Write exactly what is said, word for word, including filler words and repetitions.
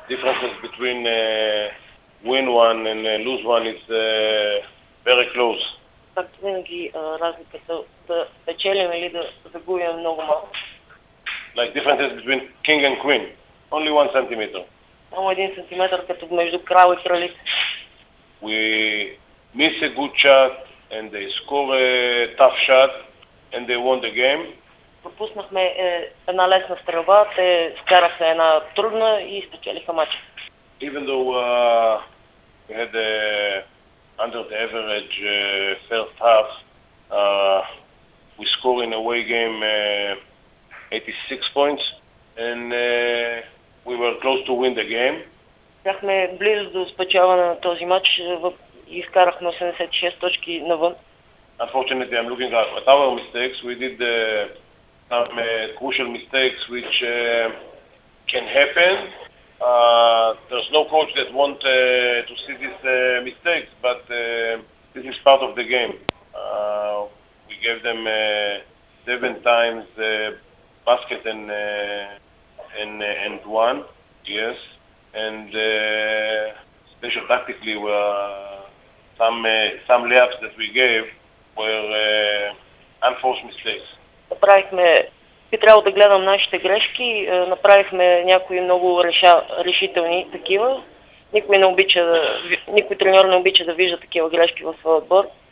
differences between uh, win one and uh, lose one is uh, very close. Както винаги, разликата да печелим или да загубим е много малко. Like differences between king and queen, only one centimeter. Само един сантиметър като между крал и кралица. We miss a good shot and they score a tough shot and they won the game. Пропуснахме е, една лесна стрелба, те скараха една трудна и спечелиха матча. Even though uh, we had a under the average uh, first half, uh, we scored in a away game uh, eighty-six points and uh, we were close to win the game. Бяхме близо до спечелване на този матч и изкарахме осемдесет и шест точки навън. Unfortunately, I'm looking at our mistakes. We did uh, some uh, crucial mistakes which uh, can happen. Uh, there's no coach that want uh, to see these uh, mistakes, but uh, this is part of the game. Uh, we gave them uh, seven times uh, basket and uh, and uh, and one, yes, and uh, especially tactically, were some uh, some layups that we gave were uh, unforced mistakes. Направихме, би трябвало да гледам нашите грешки, направихме някои много реша, решителни такива. Никой не обича да, никой треньор не обича да вижда такива грешки в своя отбор.